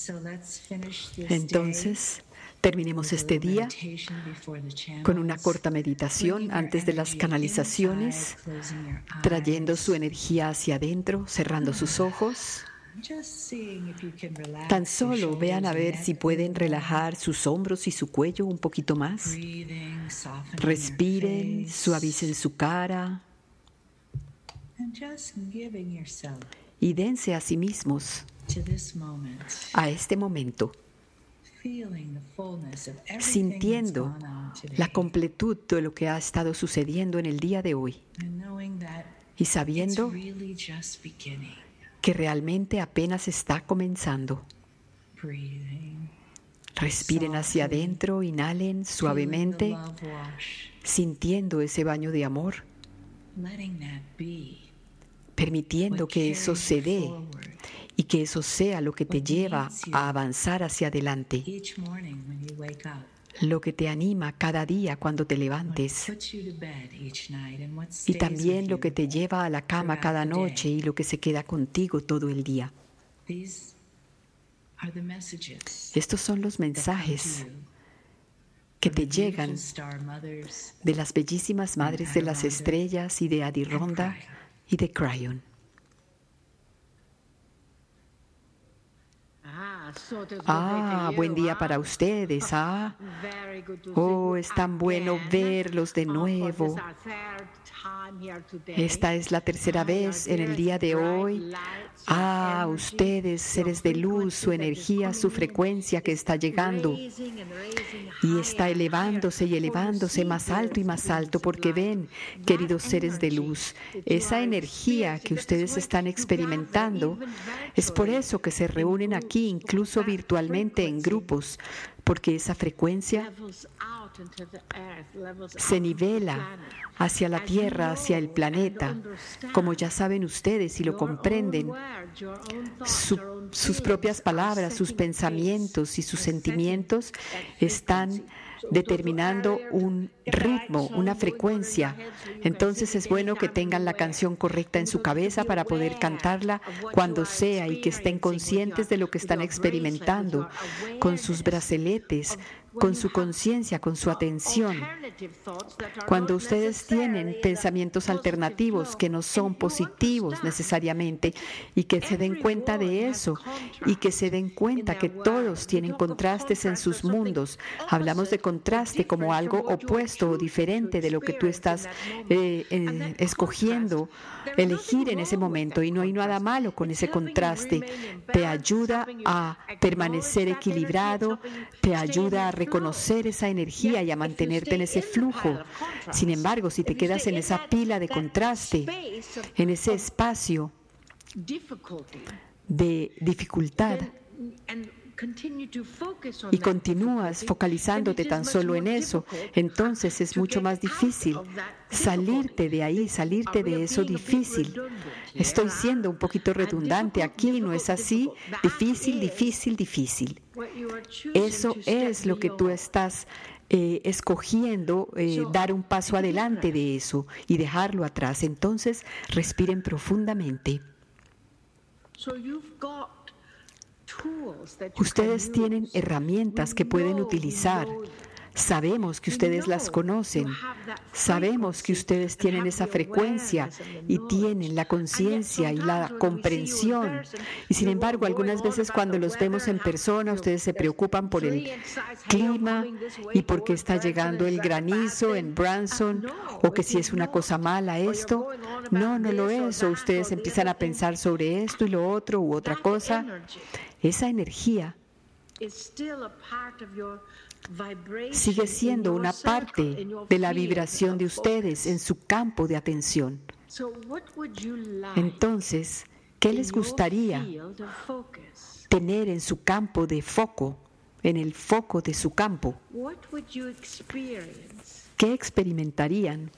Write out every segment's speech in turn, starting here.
Entonces, terminemos este día con una corta meditación antes de las canalizaciones, trayendo su energía hacia adentro, cerrando sus ojos. Tan solo vean a ver si pueden relajar sus hombros y su cuello un poquito más. Respiren, suavicen su cara y dense a sí mismos a este momento, sintiendo la completud de lo que ha estado sucediendo en el día de hoy y sabiendo que realmente apenas está comenzando. Respiren hacia adentro, inhalen suavemente, sintiendo ese baño de amor, permitiendo que eso se dé y que eso sea lo que te lleva a avanzar hacia adelante, lo que te anima cada día cuando te levantes, y también lo que te lleva a la cama cada noche y lo que se queda contigo todo el día. Estos son los mensajes que te llegan de las bellísimas madres de las estrellas y de Adironda y de Cryon. Buen día para ustedes. Es tan bueno verlos de nuevo. Esta es la tercera vez en el día de hoy. Ustedes, seres de luz, su energía, su frecuencia que está llegando y está elevándose y elevándose más alto y más alto, porque ven, queridos seres de luz, esa energía que ustedes están experimentando, es por eso que se reúnen aquí, incluso virtualmente en grupos, porque esa frecuencia se nivela hacia la Tierra, hacia el planeta. Como ya saben ustedes y lo comprenden, sus propias palabras, sus pensamientos y sus sentimientos están determinando un ritmo, una frecuencia. Entonces es bueno que tengan la canción correcta en su cabeza para poder cantarla cuando sea y que estén conscientes de lo que están experimentando con sus brazaletes, con su conciencia, con su atención. Cuando ustedes tienen pensamientos alternativos que no son positivos necesariamente, y que se den cuenta de eso, y que se den cuenta que todos tienen contrastes en sus mundos. Hablamos de contraste como algo opuesto o diferente de lo que tú estás escogiendo elegir en ese momento, y no hay nada malo con ese contraste. Te ayuda a permanecer equilibrado, te ayuda a reconocer esa energía y a mantenerte en ese flujo. Sin embargo, si te quedas en esa pila de contraste, en ese espacio de dificultad, y continúas focalizándote tan solo en eso, entonces es mucho más difícil salirte de ahí, salirte de eso difícil. Estoy siendo un poquito redundante aquí, ¿no es así? Difícil, difícil, difícil. Eso es lo que tú estás escogiendo, dar un paso adelante de eso y dejarlo atrás. Entonces, respiren profundamente. Ustedes tienen herramientas que pueden utilizar. Sabemos que ustedes las conocen. Sabemos que ustedes tienen esa frecuencia y tienen la conciencia y la comprensión. Y sin embargo, algunas veces cuando los vemos en persona, ustedes se preocupan por el clima y por qué está llegando el granizo en Branson, o que si es una cosa mala esto. No lo es. O ustedes empiezan a pensar sobre esto y lo otro u otra cosa. Esa energía sigue siendo una parte de la vibración de ustedes en su campo de atención. Entonces, ¿qué les gustaría tener en su campo de foco, en el foco de su campo? ¿Qué experimentarían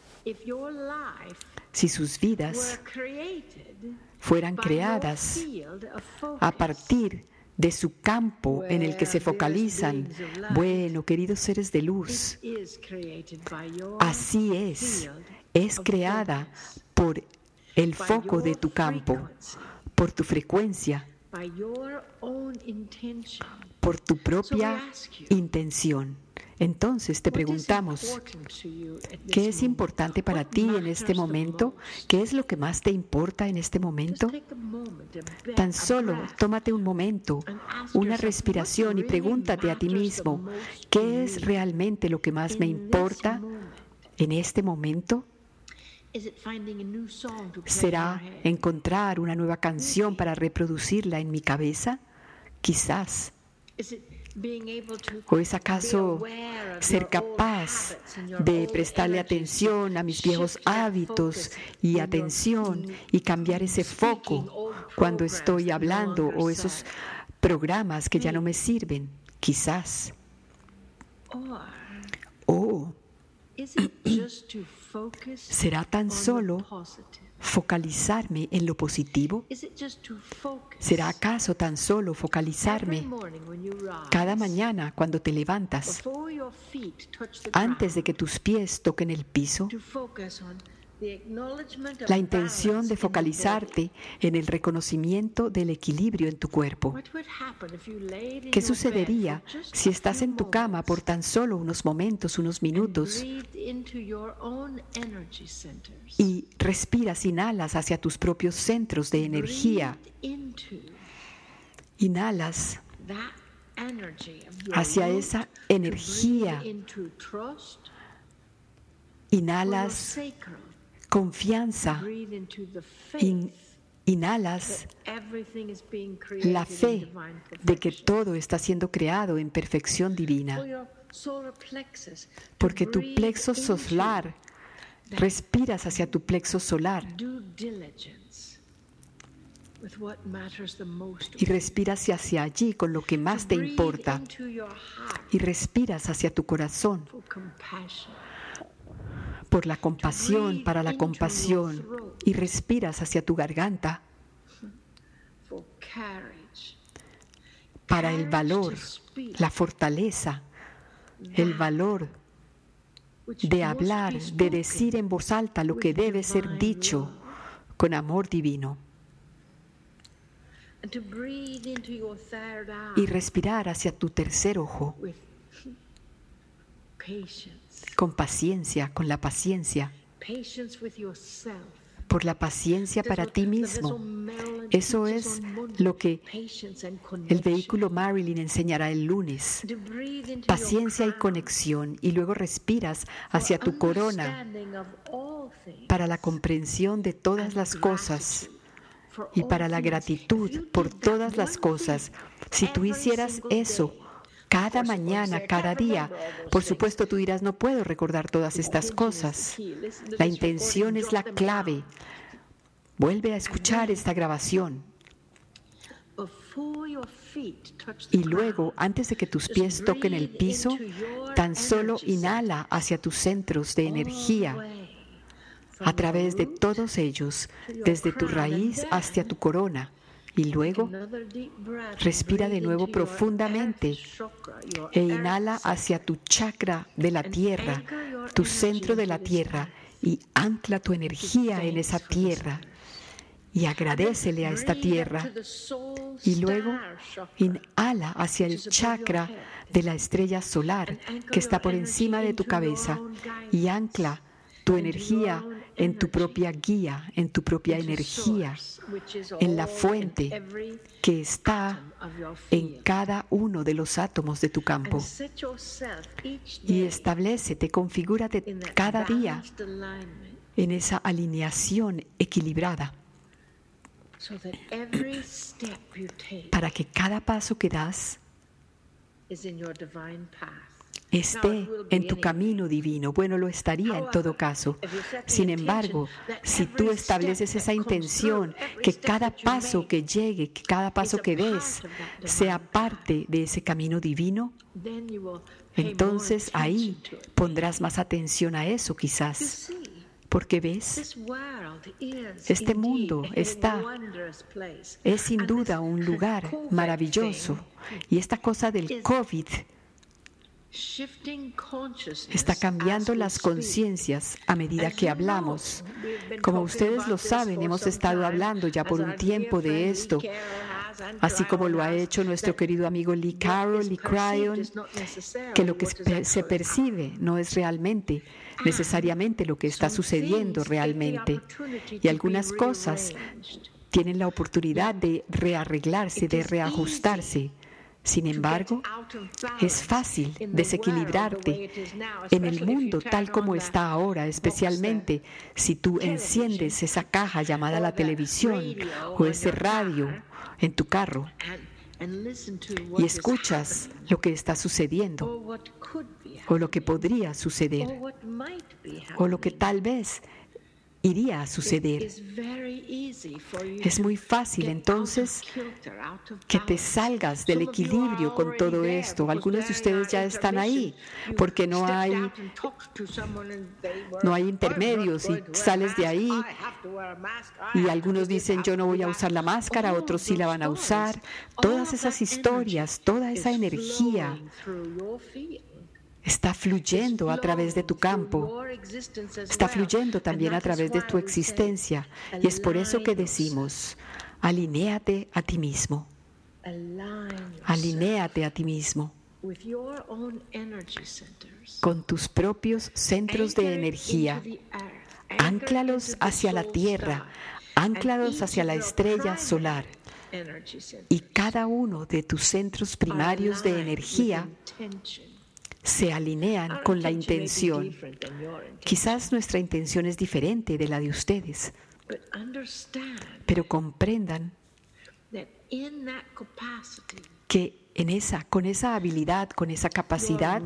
si sus vidas fueran creadas a partir de su campo en el que se focalizan? Bueno, queridos seres de luz, así es creada por el foco de tu campo, por tu frecuencia. por tu propia intención. Entonces te preguntamos, ¿qué es importante para ti en este momento? ¿Qué es lo que más te importa en este momento? Tan solo tómate un momento, una respiración y pregúntate a ti mismo, ¿qué es realmente lo que más me importa en este momento? ¿Será encontrar una nueva canción para reproducirla en mi cabeza? Quizás. ¿O es acaso ser capaz de prestarle atención a mis viejos hábitos y atención y cambiar ese foco cuando estoy hablando o esos programas que ya no me sirven? Quizás. ¿O será tan solo focalizarme en lo positivo? ¿Será acaso tan solo focalizarme cada mañana cuando te levantas, antes de que tus pies toquen el piso? La intención de focalizarte en el reconocimiento del equilibrio en tu cuerpo. ¿Qué sucedería si estás en tu cama por tan solo unos momentos, unos minutos, y respiras, inhalas hacia tus propios centros de energía? Inhalas hacia esa energía. Inhalas confianza, inhalas la fe de que todo está siendo creado en perfección divina. Porque tu plexo solar, respiras hacia tu plexo solar y respiras hacia allí con lo que más te importa y respiras hacia tu corazón por la compasión, para la compasión, y respiras hacia tu garganta para el valor, la fortaleza, el valor de hablar, de decir en voz alta lo que debe ser dicho con amor divino. Y respirar hacia tu tercer ojo con paciencia, con la paciencia, por la paciencia para ti mismo. Eso es lo que el vehículo Marilyn enseñará el lunes. Paciencia y conexión, y luego respiras hacia tu corona para la comprensión de todas las cosas y para la gratitud por todas las cosas. Si tú hicieras eso cada mañana, cada día, por supuesto tú dirás, no puedo recordar todas estas cosas. La intención es la clave. Vuelve a escuchar esta grabación. Y luego, antes de que tus pies toquen el piso, tan solo inhala hacia tus centros de energía, a través de todos ellos, desde tu raíz hasta tu corona. Y luego respira de nuevo profundamente e inhala hacia tu chakra de la tierra, tu centro de la tierra, y ancla tu energía en esa tierra y agradécele a esta tierra. Y luego inhala hacia el chakra de la estrella solar que está por encima de tu cabeza y ancla tu energía en tu propia guía, en tu propia energía, en la fuente que está en cada uno de los átomos de tu campo. Y establécete, configúrate cada día en esa alineación equilibrada, para que cada paso que das esté en tu camino divino. Bueno, lo estaría en todo caso. Sin embargo, si tú estableces esa intención, que cada paso que llegue, que cada paso que des, sea parte de ese camino divino, entonces ahí pondrás más atención a eso quizás. Porque ves, este mundo es sin duda un lugar maravilloso. Y esta cosa del COVID está cambiando las conciencias a medida que hablamos. Como ustedes lo saben, hemos estado hablando ya por un tiempo de esto. así como lo ha hecho nuestro querido amigo Lee Carroll, Lee Cryon, que lo que se percibe no es realmente, necesariamente lo que está sucediendo realmente. Y algunas cosas tienen la oportunidad de rearreglarse, de reajustarse. Sin embargo, es fácil desequilibrarte en el mundo tal como está ahora, especialmente si tú enciendes esa caja llamada la televisión o ese radio en tu carro y escuchas lo que está sucediendo o lo que podría suceder o lo que tal vez iría a suceder. Es muy fácil entonces que te salgas del equilibrio con todo esto. Algunos de ustedes ya están ahí porque no hay intermedios y sales de ahí y algunos dicen yo no voy a usar la máscara, otros sí la van a usar. Todas esas historias, toda esa energía está fluyendo a través de tu campo, está fluyendo también a través de tu existencia. Y es por eso que decimos, alinéate a ti mismo. Alinéate a ti mismo con tus propios centros de energía. Ánclalos hacia la tierra, ánclalos hacia la estrella solar. Y cada uno de tus centros primarios de energía se alinean con la intención. Quizás nuestra intención es diferente de la de ustedes, pero comprendan que con esa habilidad, con esa capacidad,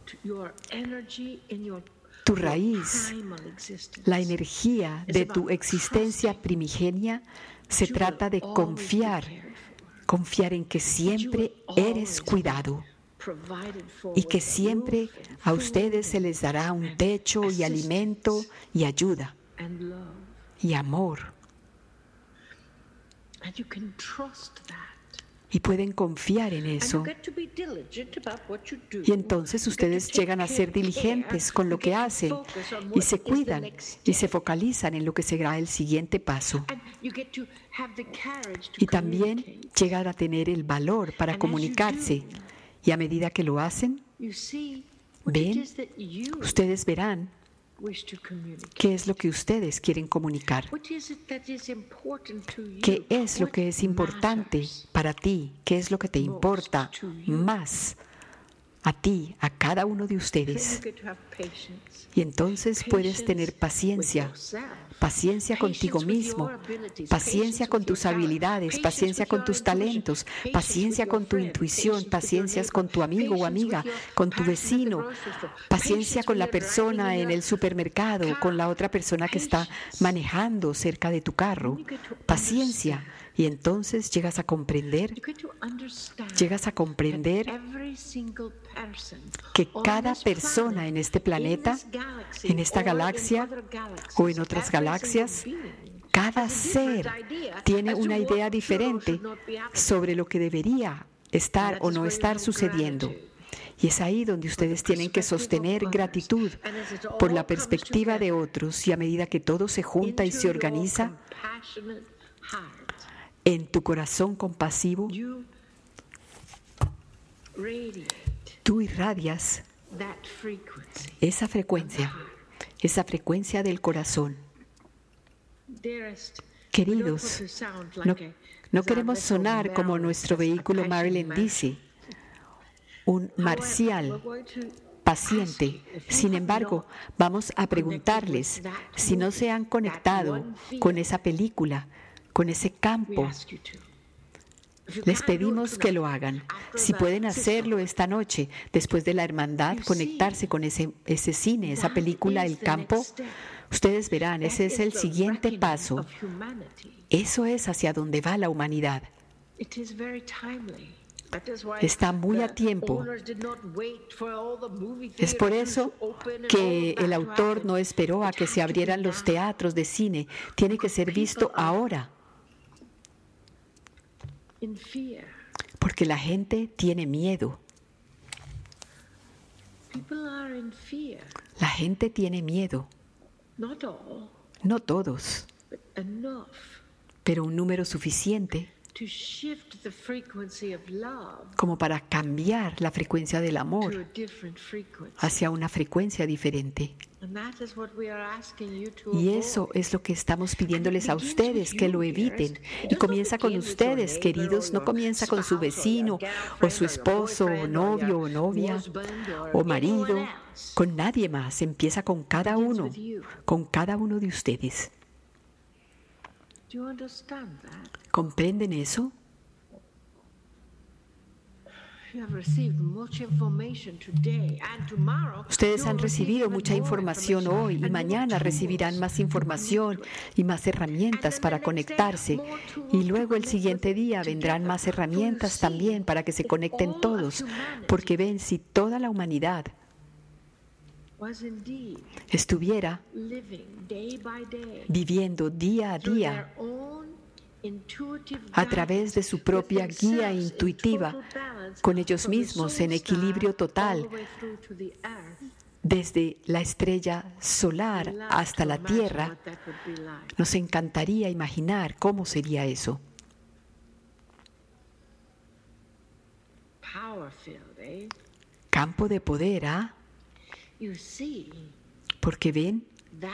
tu raíz, la energía de tu existencia primigenia, se trata de confiar en que siempre eres cuidado. Y que siempre a ustedes se les dará un techo y alimento y ayuda y amor. Y pueden confiar en eso. Y entonces ustedes llegan a ser diligentes con lo que hacen y se cuidan y se focalizan en lo que será el siguiente paso. Y también llegan a tener el valor para comunicarse. Y a medida que lo hacen, ustedes verán qué es lo que ustedes quieren comunicar. ¿Qué es lo que es importante para ti? ¿Qué es lo que te importa más a ti, a cada uno de ustedes? Y entonces puedes tener paciencia contigo mismo, paciencia con tus habilidades, paciencia con tus talentos, paciencia con tu intuición, paciencia con tu amigo o amiga, con tu vecino, paciencia con la persona en el supermercado, con la otra persona que está manejando cerca de tu carro, paciencia. Y entonces llegas a comprender que cada persona en este planeta, en esta galaxia o en otras galaxias, cada ser tiene una idea diferente sobre lo que debería estar o no estar sucediendo. Y es ahí donde ustedes tienen que sostener gratitud por la perspectiva de otros, y a medida que todo se junta y se organiza en tu corazón compasivo, tú irradias esa frecuencia del corazón. Queridos, no queremos sonar como nuestro vehículo Marilyn dice, un marcial paciente. Sin embargo, vamos a preguntarles si no se han conectado con esa película, con ese campo. Les pedimos que lo hagan. Si pueden hacerlo esta noche, después de la hermandad, conectarse con ese cine, esa película, El Campo, ustedes verán, ese es el siguiente paso. Eso es hacia donde va la humanidad. Está muy a tiempo. Es por eso que el autor no esperó a que se abrieran los teatros de cine. Tiene que ser visto ahora. Porque la gente tiene miedo. La gente tiene miedo. No todos, pero un número suficiente como para cambiar la frecuencia del amor hacia una frecuencia diferente. Y eso es lo que estamos pidiéndoles a ustedes, que lo eviten. Y comienza con ustedes, queridos, no comienza con su vecino, o su esposo, o novio, o novia, o marido, con nadie más. Empieza con cada uno de ustedes. ¿Comprenden eso? Ustedes han recibido mucha información hoy y mañana recibirán más información y más herramientas para conectarse. Y luego el siguiente día vendrán más herramientas también para que se conecten todos, porque ven, si toda la humanidad estuviera viviendo día a día a través de su propia guía intuitiva, con ellos mismos en equilibrio total, desde la estrella solar hasta la Tierra, nos encantaría imaginar cómo sería eso. Campo de poder, ¿ah? Porque ven,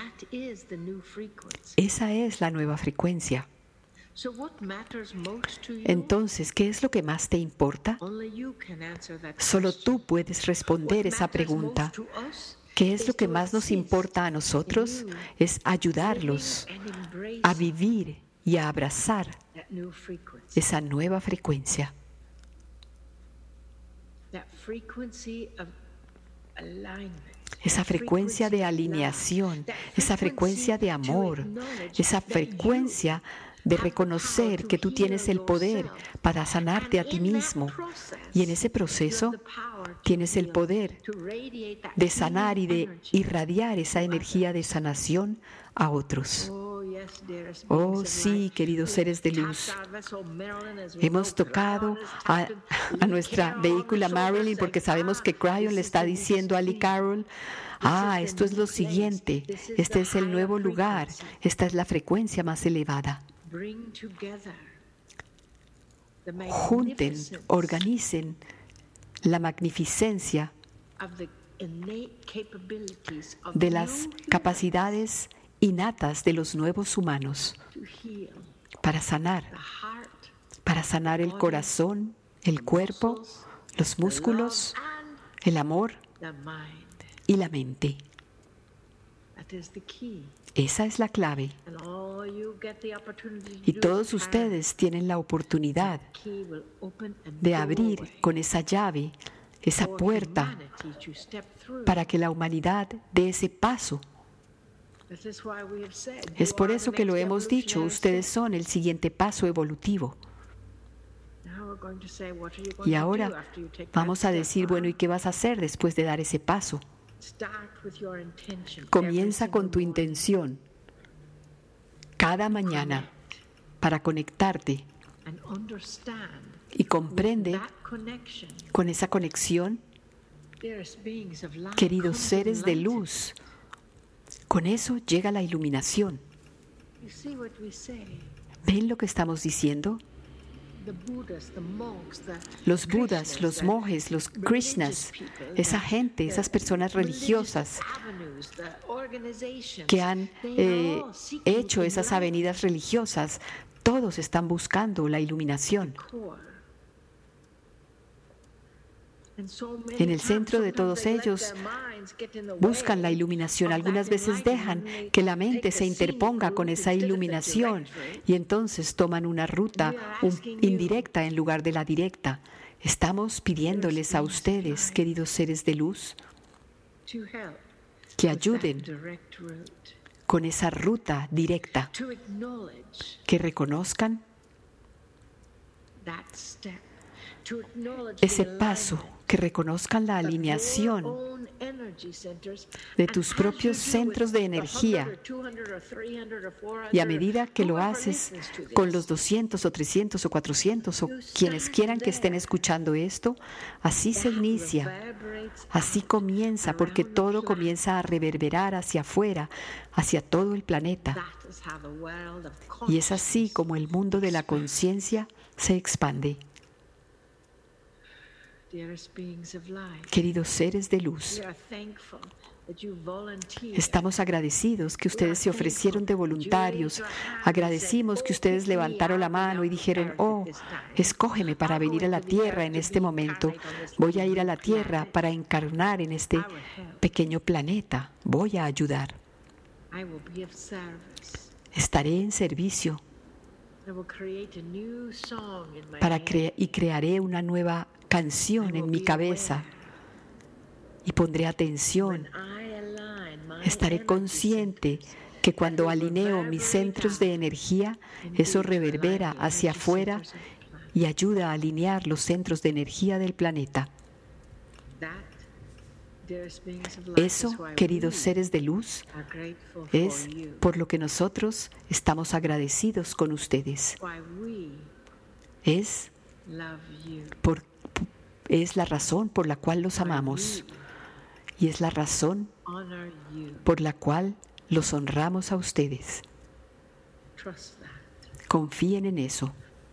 esa es la nueva frecuencia. Entonces, ¿qué es lo que más te importa? Solo tú puedes responder esa pregunta. ¿Qué es lo que más nos importa a nosotros? Es ayudarlos a vivir y a abrazar esa nueva frecuencia. Esa frecuencia de alineación, esa frecuencia de amor, esa frecuencia de reconocer que tú tienes el poder para sanarte a ti mismo. Y en ese proceso tienes el poder de sanar y de irradiar esa energía de sanación a otros. Oh, sí, queridos seres de luz. Hemos tocado a nuestra vehícula Marilyn porque sabemos que Cryon le está diciendo a Lee Carroll, esto es lo siguiente, este es el nuevo lugar, esta es la frecuencia más elevada. Junten, organicen la magnificencia de las capacidades innatas de los nuevos humanos para sanar el corazón, el cuerpo, los músculos, el amor y la mente. Esa es la clave. Y todos ustedes tienen la oportunidad de abrir con esa llave, esa puerta, para que la humanidad dé ese paso. Es por eso que lo hemos dicho, ustedes son el siguiente paso evolutivo. Y ahora vamos a decir, bueno, ¿y qué vas a hacer después de dar ese paso? Comienza con tu intención cada mañana para conectarte y comprende con esa conexión, queridos seres de luz, con eso llega la iluminación. ¿Ven lo que estamos diciendo? Los budas, los monjes, los krishnas, esa gente, esas personas religiosas que han hecho esas avenidas religiosas, todos están buscando la iluminación. En el centro de todos ellos buscan la iluminación. Algunas veces dejan que la mente se interponga con esa iluminación y entonces toman una ruta indirecta en lugar de la directa. Estamos pidiéndoles a ustedes, queridos seres de luz, que ayuden con esa ruta directa, que reconozcan ese paso, que reconozcan la alineación de tus propios centros de energía. Y a medida que lo haces con los 200 o 300 o 400 o quienes quieran que estén escuchando esto, así se inicia, así comienza, porque todo comienza a reverberar hacia afuera, hacia todo el planeta. Y es así como el mundo de la conciencia se expande. Queridos seres de luz, estamos agradecidos que ustedes se ofrecieron de voluntarios. Agradecimos que ustedes levantaron la mano y dijeron: oh, escógeme para venir a la tierra en este momento. Voy a ir a la tierra para encarnar en este pequeño planeta. Voy a ayudar. Estaré en servicio y crearé una nueva canción en mi cabeza y pondré atención. Estaré consciente que cuando alineo mis centros de energía, eso reverbera hacia afuera y ayuda a alinear los centros de energía del planeta. Eso, queridos seres de luz, es por lo que nosotros estamos agradecidos con ustedes. Es la razón por la cual los amamos y es la razón por la cual los honramos a ustedes. Confíen en eso.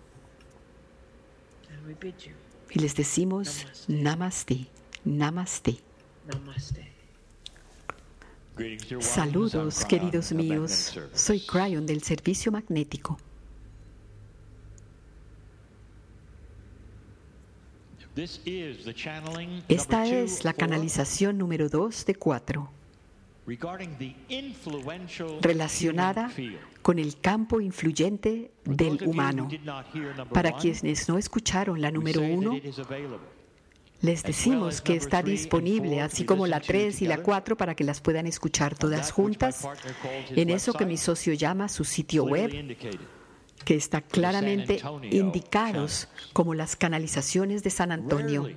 Y les decimos Namaste, Namaste. Saludos, queridos míos. Soy Cryon del Servicio Magnético. Esta es la canalización número 2 de 4, relacionada con el campo influyente del humano. Para quienes no escucharon la número 1, les decimos que está disponible, así como la 3 y la 4, para que las puedan escuchar todas juntas, en eso que mi socio llama su sitio web, que está claramente indicados como las canalizaciones de San Antonio.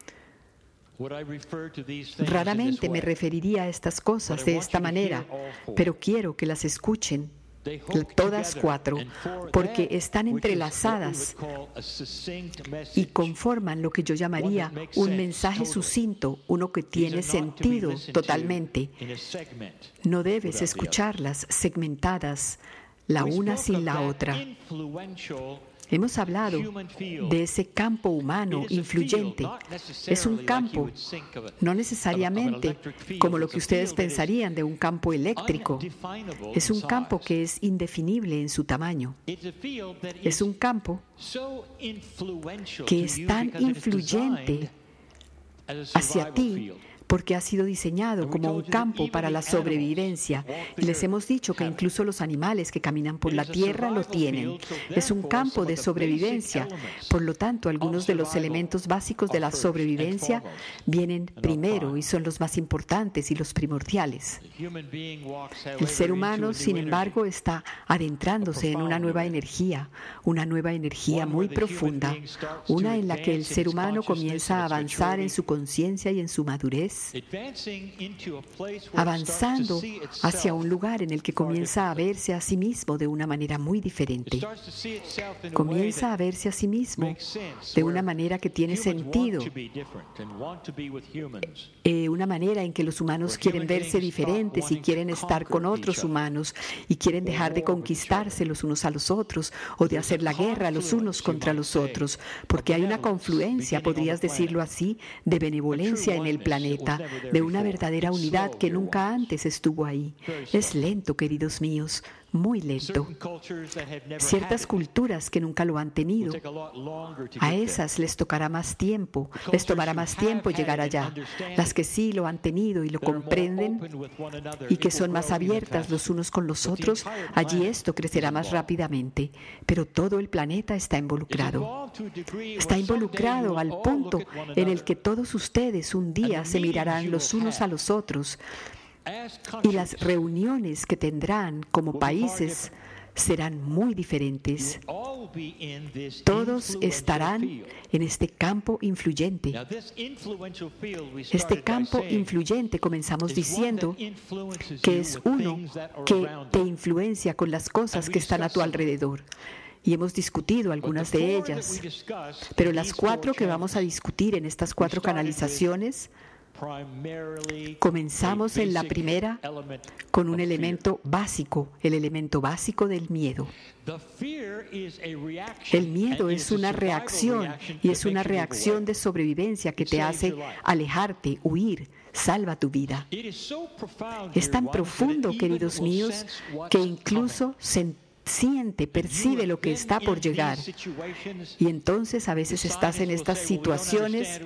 Raramente me referiría a estas cosas de esta manera, pero quiero que las escuchen todas 4, porque están entrelazadas y conforman lo que yo llamaría un mensaje sucinto, uno que tiene sentido totalmente. No debes escucharlas segmentadas, la una sin la otra. Hemos hablado de ese campo humano influyente. Es un campo, no necesariamente como lo que ustedes pensarían de un campo eléctrico. Es un campo que es indefinible en su tamaño. Es un campo que es tan influyente hacia ti porque ha sido diseñado como un campo para la sobrevivencia. Y les hemos dicho que incluso los animales que caminan por la tierra lo tienen. Es un campo de sobrevivencia. Por lo tanto, algunos de los elementos básicos de la sobrevivencia vienen primero y son los más importantes y los primordiales. El ser humano, sin embargo, está adentrándose en una nueva energía muy profunda, una en la que el ser humano comienza a avanzar en su conciencia y en su madurez, avanzando hacia un lugar en el que comienza a verse a sí mismo de una manera muy diferente. Comienza a verse a sí mismo de una manera que tiene sentido, una manera en que los humanos quieren verse diferentes y quieren estar con otros humanos y quieren dejar de conquistarse los unos a los otros o de hacer la guerra los unos contra los otros, porque hay una confluencia, podrías decirlo así, de benevolencia en el planeta, de una verdadera unidad que nunca antes estuvo ahí. Es lento, queridos míos, muy lento. Ciertas culturas que nunca lo han tenido, a esas les tomará más tiempo llegar allá. Las que sí lo han tenido y lo comprenden y que son más abiertas los unos con los otros, allí esto crecerá más rápidamente. Pero todo el planeta está involucrado. Está involucrado al punto en el que todos ustedes un día se mirarán los unos a los otros y las reuniones que tendrán como países serán muy diferentes. Todos estarán en este campo influyente. Este campo influyente, comenzamos diciendo, que es uno que te influencia con las cosas que están a tu alrededor. Y hemos discutido algunas de ellas. Pero las 4 que vamos a discutir en estas 4 canalizaciones Comenzamos en la primera con un elemento básico, el elemento básico del miedo. El miedo es una reacción y es una reacción de sobrevivencia que te hace alejarte, huir. Salva tu vida. Es tan profundo, queridos míos, que incluso siente, percibe lo que está por llegar. Y entonces a veces estás en estas situaciones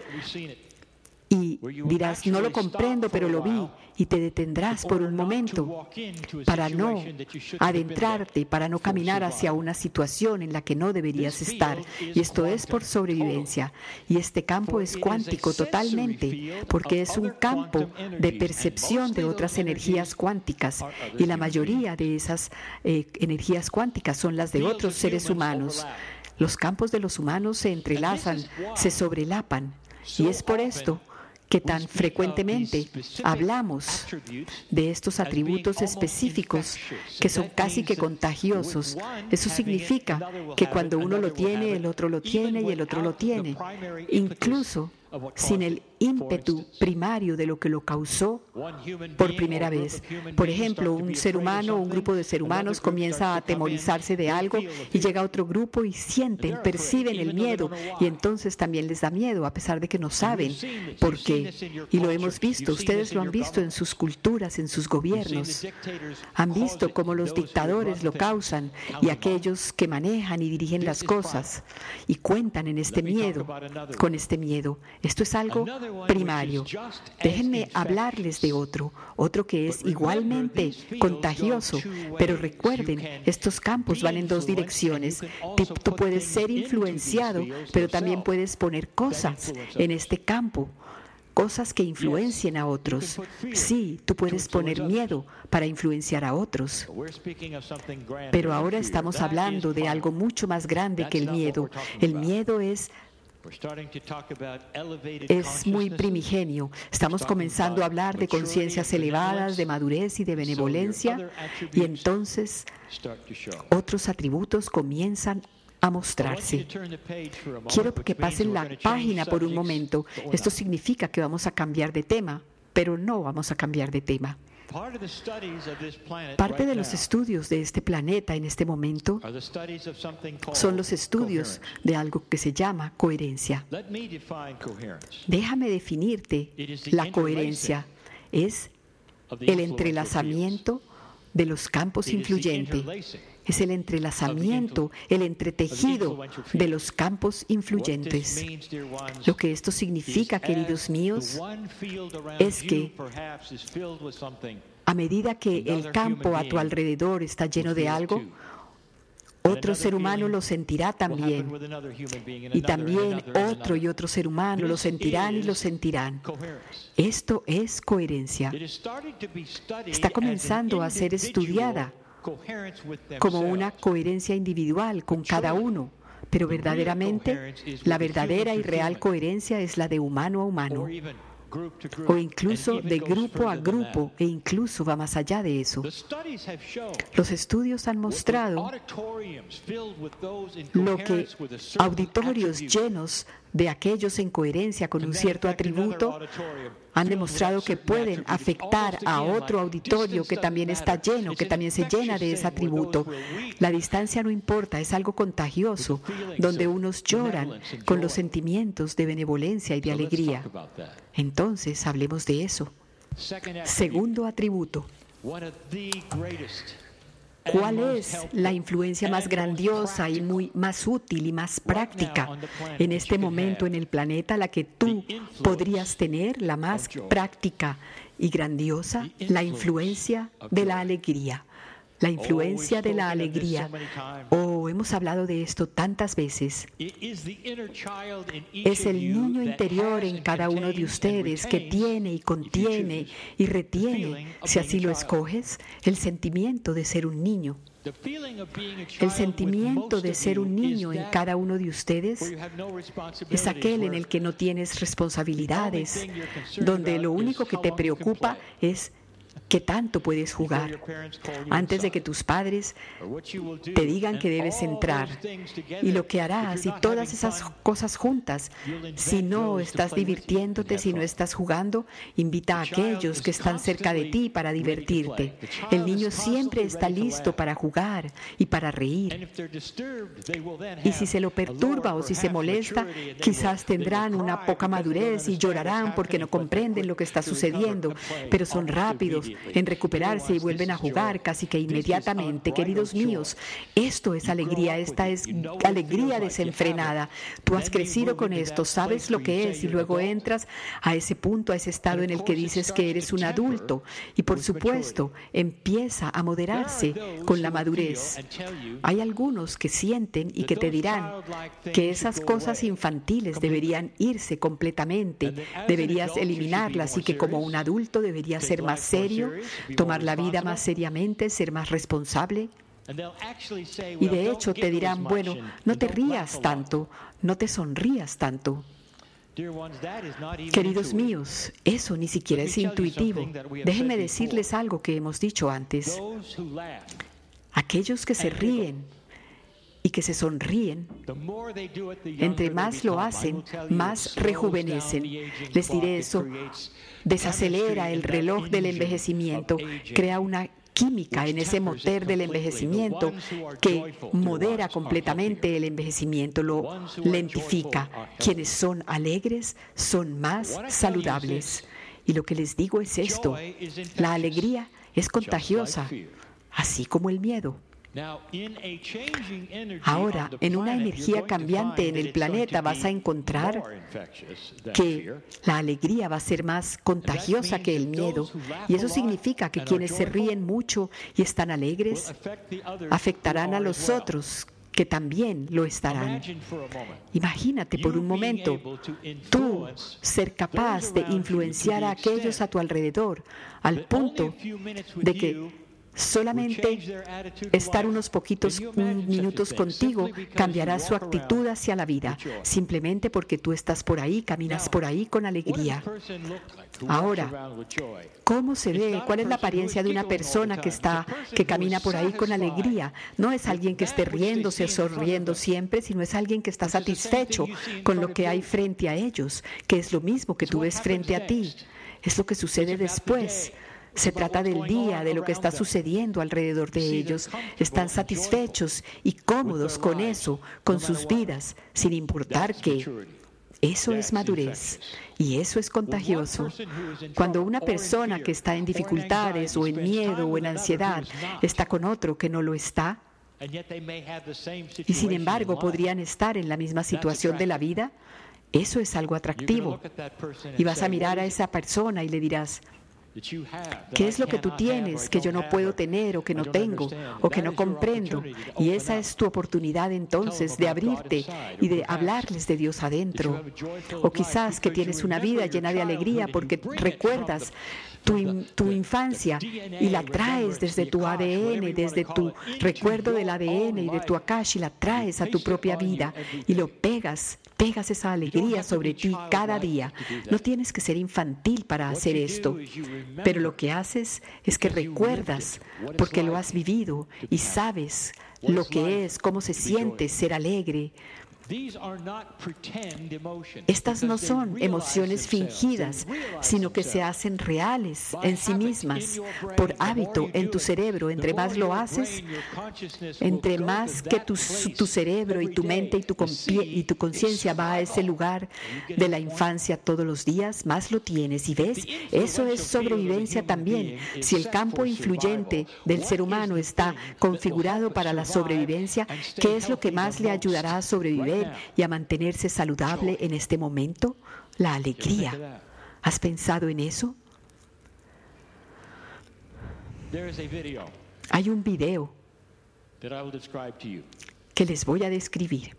y dirás, no lo comprendo, pero lo vi, y te detendrás por un momento para no adentrarte, para no caminar hacia una situación en la que no deberías estar. Y esto es por sobrevivencia. Y este campo es cuántico totalmente, porque es un campo de percepción de otras energías cuánticas. Y la mayoría de esas energías cuánticas son las de otros seres humanos. Los campos de los humanos se entrelazan, se sobrelapan. Y es por esto que tan frecuentemente hablamos de estos atributos específicos que son casi que contagiosos. Eso significa que cuando uno lo tiene, el otro lo tiene y el otro lo tiene. Incluso sin el ímpetu primario de lo que lo causó por primera vez. Por ejemplo, un ser humano, un grupo de seres humanos comienza a atemorizarse de algo y llega otro grupo y sienten, perciben el miedo y entonces también les da miedo a pesar de que no saben por qué. Y lo hemos visto, ustedes lo han visto en sus culturas, en sus gobiernos. Han visto cómo los dictadores lo causan y aquellos que manejan y dirigen las cosas y cuentan en este miedo, con este miedo. Esto es algo primario. Déjenme hablarles de otro que es igualmente contagioso, pero recuerden, estos campos van en dos direcciones. Tú puedes ser influenciado, pero también puedes poner cosas en este campo, cosas que influencien a otros. Sí, tú puedes poner miedo para influenciar a otros. Pero ahora estamos hablando de algo mucho más grande que el miedo. El miedo es muy primigenio. Estamos comenzando a hablar de conciencias elevadas, de madurez y de benevolencia, y entonces otros atributos comienzan a mostrarse. Quiero que pasen la página por un momento. Esto significa que vamos a cambiar de tema, pero no vamos a cambiar de tema. Parte de los estudios de este planeta en este momento son los estudios de algo que se llama coherencia. Déjame definirte la coherencia. Es el entrelazamiento de los campos influyentes. Es el entrelazamiento, el entretejido de los campos influyentes. Lo que esto significa, queridos míos, es que a medida que el campo a tu alrededor está lleno de algo, otro ser humano lo sentirá también. Y también otro y otro ser humano lo sentirán y lo sentirán. Esto es coherencia. Está comenzando a ser estudiada como una coherencia individual con cada uno, pero verdaderamente la verdadera y real coherencia es la de humano a humano, o incluso de grupo a grupo, e incluso va más allá de eso. Los estudios han mostrado lo que auditorios llenos de aquellos en coherencia con un cierto atributo han demostrado que pueden afectar a otro auditorio que también está lleno, que también se llena de ese atributo. La distancia no importa, es algo contagioso, donde unos lloran con los sentimientos de benevolencia y de alegría. Entonces, hablemos de eso. Segundo atributo. ¿Cuál es la influencia más grandiosa y más útil y más práctica en este momento en el planeta, la que tú podrías tener, la más práctica y grandiosa? La influencia de la alegría. La influencia de la alegría. Hemos hablado de esto tantas veces. Es el niño interior en cada uno de ustedes que tiene y contiene y retiene, si así lo escoges, el sentimiento de ser un niño. El sentimiento de ser un niño en cada uno de ustedes es aquel en el que no tienes responsabilidades, donde lo único que te preocupa es ¿Qué tanto puedes jugar? Antes de que tus padres te digan que debes entrar. Y lo que harás y todas esas cosas juntas, si no estás divirtiéndote, si no estás jugando, invita a aquellos que están cerca de ti para divertirte. El niño siempre está listo para jugar y para reír. Y si se lo perturba o si se molesta, quizás tendrán una poca madurez y llorarán porque no comprenden lo que está sucediendo, pero son rápidos en recuperarse y vuelven a jugar casi que inmediatamente. Queridos míos, esto es alegría, esta es alegría desenfrenada. Tú has crecido con esto, sabes lo que es y luego entras a ese punto, a ese estado en el que dices que eres un adulto y por supuesto empieza a moderarse con la madurez. Hay algunos que sienten y que te dirán que esas cosas infantiles deberían irse completamente, deberías eliminarlas y que como un adulto deberías ser más serio, tomar la vida más seriamente, ser más responsable. Y de hecho te dirán, bueno, no te rías tanto, no te sonrías tanto. Queridos míos, eso ni siquiera es intuitivo. Déjenme decirles algo que hemos dicho antes. Aquellos que se ríen y que se sonríen, entre más lo hacen, más rejuvenecen. Les diré eso, desacelera el reloj del envejecimiento, crea una química en ese motor del envejecimiento que modera completamente el envejecimiento, lo lentifica. Quienes son alegres son más saludables. Y lo que les digo es esto, la alegría es contagiosa, así como el miedo. Ahora, en una energía cambiante en el planeta vas a encontrar que la alegría va a ser más contagiosa que el miedo. Y eso significa que quienes se ríen mucho y están alegres afectarán a los otros que también lo estarán. Imagínate por un momento tú ser capaz de influenciar a aquellos a tu alrededor al punto de que solamente estar unos poquitos minutos contigo cambiará su actitud hacia la vida, simplemente porque tú estás por ahí, caminas por ahí con alegría. Ahora, ¿cómo se ve? ¿Cuál es la apariencia de una persona que camina por ahí con alegría? No es alguien que esté riéndose o sonriendo siempre, sino es alguien que está satisfecho con lo que hay frente a ellos, que es lo mismo que tú ves frente a ti. Es lo que sucede después. Se trata del día, de lo que está sucediendo alrededor de ellos. Están satisfechos y cómodos con eso, con sus vidas, sin importar qué. Eso es madurez y eso es contagioso. Cuando una persona que está en dificultades o en miedo o en ansiedad está con otro que no lo está, y sin embargo podrían estar en la misma situación de la vida, eso es algo atractivo. Y vas a mirar a esa persona y le dirás, ¿qué es lo que tú tienes que yo no puedo tener o que no tengo o que no comprendo? Y esa es tu oportunidad entonces de abrirte y de hablarles de Dios adentro. O quizás que tienes una vida llena de alegría porque recuerdas tu infancia y la traes desde tu ADN, desde tu recuerdo del ADN y de tu Akash y la traes a tu propia vida y lo pegas esa alegría sobre ti cada día. No tienes que ser infantil para hacer esto, pero lo que haces es que recuerdas porque lo has vivido y sabes lo que es, cómo se siente ser alegre. Estas no son emociones fingidas, sino que se hacen reales en sí mismas, por hábito en tu cerebro. Entre más lo haces, entre más que tu cerebro y tu mente y tu conciencia va a ese lugar de la infancia todos los días, más lo tienes. Y ves, eso es sobrevivencia también. Si el campo influyente del ser humano está configurado para la sobrevivencia, ¿qué es lo que más le ayudará a sobrevivir y a mantenerse saludable en este momento? La alegría. ¿Has pensado en eso? Hay un video que les voy a describir.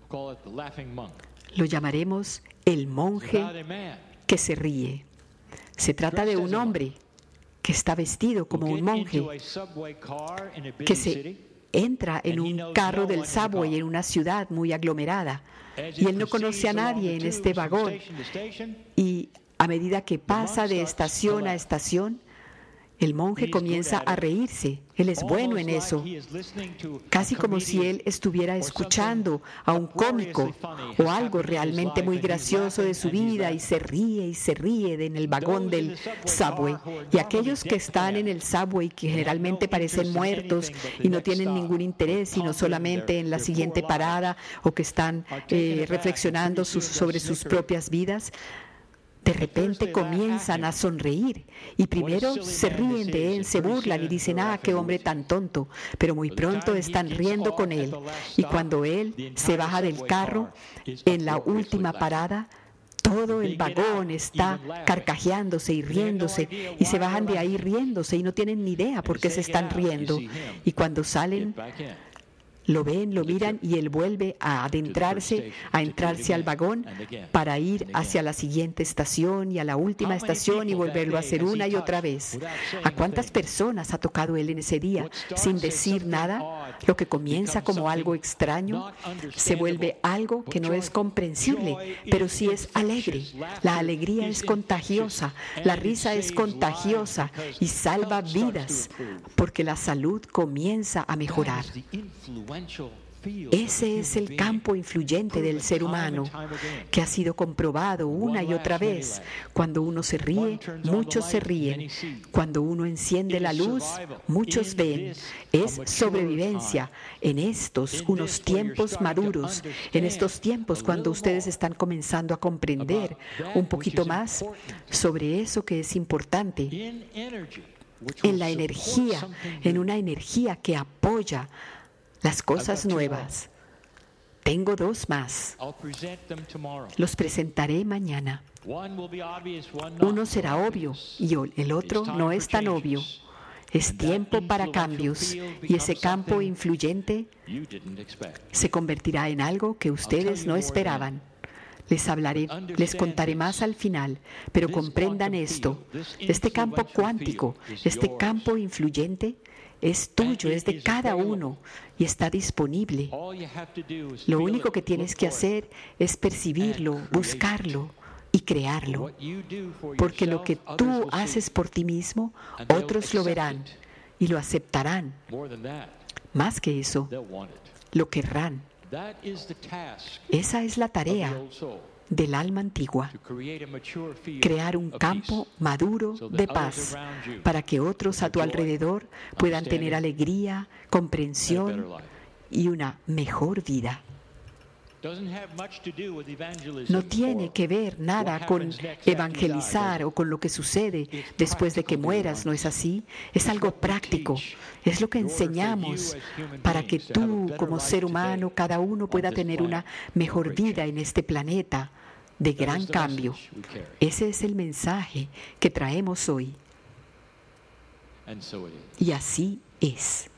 Lo llamaremos el monje que se ríe. Se trata de un hombre que está vestido como un monje, que se entra en un carro del subway en una ciudad muy aglomerada y él no conoce a nadie en este vagón, y a medida que pasa de estación a estación el monje comienza a reírse. Él es bueno en eso, casi como si él estuviera escuchando a un cómico o algo realmente muy gracioso de su vida y se ríe en el vagón del subway. Y aquellos que están en el subway, que generalmente parecen muertos y no tienen ningún interés, sino solamente en la siguiente parada o que están reflexionando sobre sus propias vidas, de repente comienzan a sonreír y primero se ríen de él, se burlan y dicen, qué hombre tan tonto, pero muy pronto están riendo con él. Y cuando él se baja del carro en la última parada, todo el vagón está carcajeándose y riéndose y se bajan de ahí riéndose y no tienen ni idea por qué se están riendo. Y cuando salen, lo ven, lo miran y él vuelve a entrarse al vagón para ir hacia la siguiente estación y a la última estación y volverlo a hacer una y otra vez. ¿A cuántas personas ha tocado él en ese día sin decir nada? Lo que comienza como algo extraño se vuelve algo que no es comprensible, pero sí es alegre. La alegría es contagiosa, la risa es contagiosa y salva vidas porque la salud comienza a mejorar. Ese es el campo influyente del ser humano, que ha sido comprobado una y otra vez. Cuando uno se ríe, muchos se ríen. Cuando uno enciende la luz, muchos ven. Es sobrevivencia en estos unos tiempos maduros, en estos tiempos cuando ustedes están comenzando a comprender un poquito más sobre eso que es importante, en la energía, en una energía que apoya las cosas nuevas. Tengo 2 más. Los presentaré mañana. Uno será obvio y el otro no es tan obvio. Es tiempo para cambios y ese campo influyente se convertirá en algo que ustedes no esperaban. Les contaré más al final, pero comprendan esto. Este campo cuántico, este campo influyente, es tuyo, es de cada uno y está disponible. Lo único que tienes que hacer es percibirlo, buscarlo y crearlo. Porque lo que tú haces por ti mismo, otros lo verán y lo aceptarán. Más que eso, lo querrán. Esa es la tarea del alma antigua, crear un campo maduro de paz para que otros a tu alrededor puedan tener alegría, comprensión y una mejor vida. No tiene que ver nada con evangelizar o con lo que sucede después de que mueras, ¿no es así? Es algo práctico, es lo que enseñamos para que tú, como ser humano, cada uno pueda tener una mejor vida en este planeta de gran cambio. Ese es el mensaje que traemos hoy. Y así es.